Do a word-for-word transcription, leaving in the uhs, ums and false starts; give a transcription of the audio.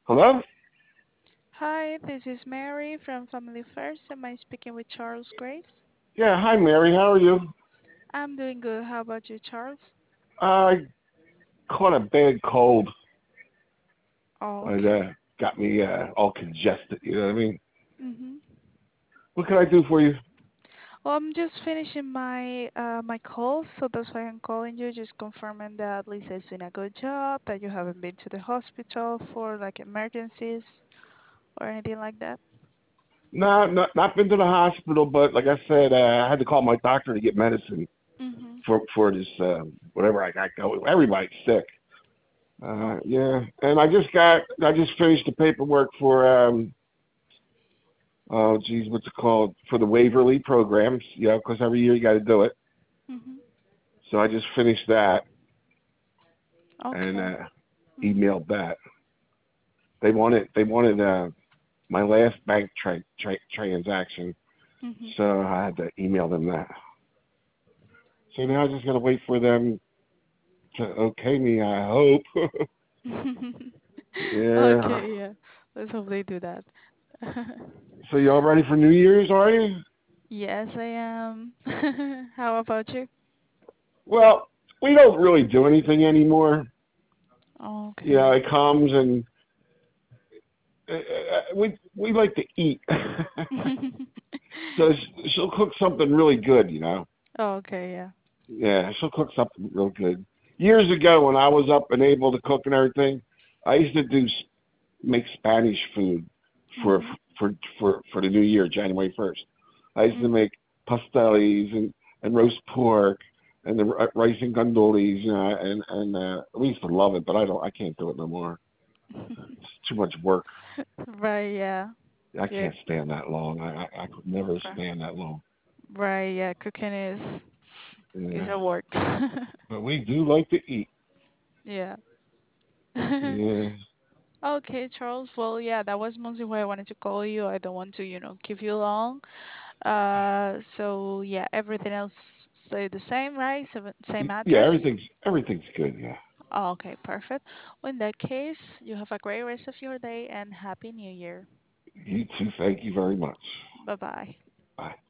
Hello? Hi, this is Mary from Family First. Am I speaking with Charles Graves? Yeah, hi Mary, how are you? I'm doing good. How about you, Charles? I caught a bad cold. Oh, It okay. uh, got me uh, all congested, you know what I mean? Mm-hmm. What can I do for you? Well, I'm just finishing my uh, my call, so that's why I'm calling you, just confirming that Lisa is doing a good job, that you haven't been to the hospital for like emergencies or anything like that. No, not not been to the hospital, but like I said, uh, I had to call my doctor to get medicine Mm-hmm. for for this uh, whatever I got going. Everybody's sick. Uh, Oh. yeah, and I just got I just finished the paperwork for um oh geez, what's it called, for the Waverly programs? You know, because every year you got to do it. Mm-hmm. So I just finished that and Okay. uh, Mm-hmm. emailed that. They wanted they wanted uh, my last bank tra- tra- transaction, Mm-hmm. so I had to email them that. So now I just gotta wait for them to okay me. I hope. Yeah. Okay, yeah. Let's hope they do that. So y'all ready for New Year's, are you? Yes, I am. How about you? Well, we don't really do anything anymore. You know, Okay. it comes and uh, uh, we we like to eat. So sh- she'll cook something really good, you know. Okay, yeah. Yeah, she'll cook something real good. Years ago, when I was up and able to cook and everything, I used to do s- make Spanish food for Mhm. for for for the new year, January first. I used to Mhm. make pasteles and and roast pork and the r- rice and gandolis, you know, and and uh, we used to love it, but I don't, I can't do it no more. It's too much work. Right, yeah. I Yeah. can't stand that long. I I, I could never Right, stand that long. right, yeah. Cooking is is Yeah, a work. but we do like to eat. Yeah. Yeah. Okay, Charles. Well, yeah, that was mostly why I wanted to call you. I don't want to, you know, keep you long. Uh, so yeah, everything else stay the same, right? Seven, same Yeah, address. everything's everything's good. Yeah. Oh, okay, perfect. Well, in that case, you have a great rest of your day and happy New Year. You too. Thank you very much. Bye bye. Bye.